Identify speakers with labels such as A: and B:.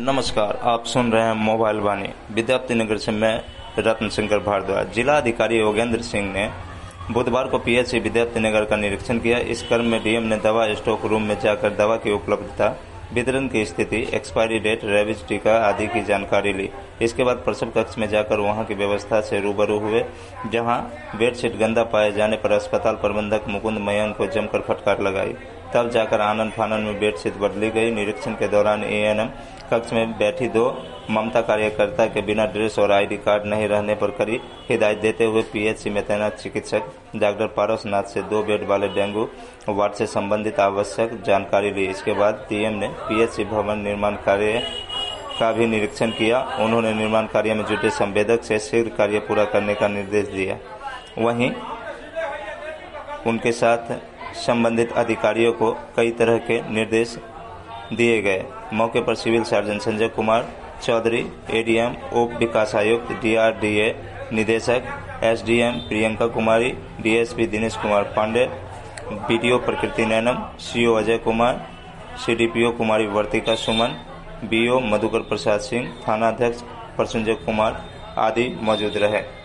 A: नमस्कार, आप सुन रहे हैं मोबाइल वाणी। विद्यार्थी नगर से मैं रत्न शंकर भारद्वाज। जिला अधिकारी योगेंद्र सिंह ने बुधवार को पीएचसी विद्यार्थी नगर का निरीक्षण किया। इस क्रम में डीएम ने दवा स्टॉक रूम में जाकर दवा की उपलब्धता, वितरण की स्थिति, एक्सपायरी डेट, रेबीज टीका आदि की जानकारी ली। इसके बाद प्रसव कक्ष में जाकर वहां की व्यवस्था से रूबरू हुए, जहां बेडशीट गंदा पाए जाने पर अस्पताल प्रबंधक मुकुंद मयंक को जमकर फटकार लगाई। तब जाकर आनन फानन में बेडशीट बदली गई। निरीक्षण के दौरान एएनएम कक्ष में बैठी 2 ममता कार्यकर्ता के बिना ड्रेस और आईडी कार्ड नहीं रहने पर कड़ी हिदायत देते हुए पीएचसी में तैनात चिकित्सक डॉक्टर पारसनाथ से 2 बेड वाले डेंगू वार्ड से संबंधित आवश्यक जानकारी ली। इसके बाद डीएम ने पीएचसी भवन निर्माण कार्य का भी निरीक्षण किया। उन्होंने निर्माण कार्य में जुटे संवेदक से शीघ्र कार्य पूरा करने का निर्देश दिया। वहीं उनके साथ संबंधित अधिकारियों को कई तरह के निर्देश दिए गए। मौके पर civil surgeon Sanjay Kumar Chaudhary, ADM, उप विकास आयुक्त, डीआरडीए निदेशक, SDM Priyanka Kumari, DSP Dinesh Kumar Pandey, BDO Prakriti Nainam, CO Ajay Kumar, CDPO Kumari Vartika Suman, BO Madhukar Prasad Singh, थानाध्यक्ष प्रसंजय कुमार आदि मौजूद रहे।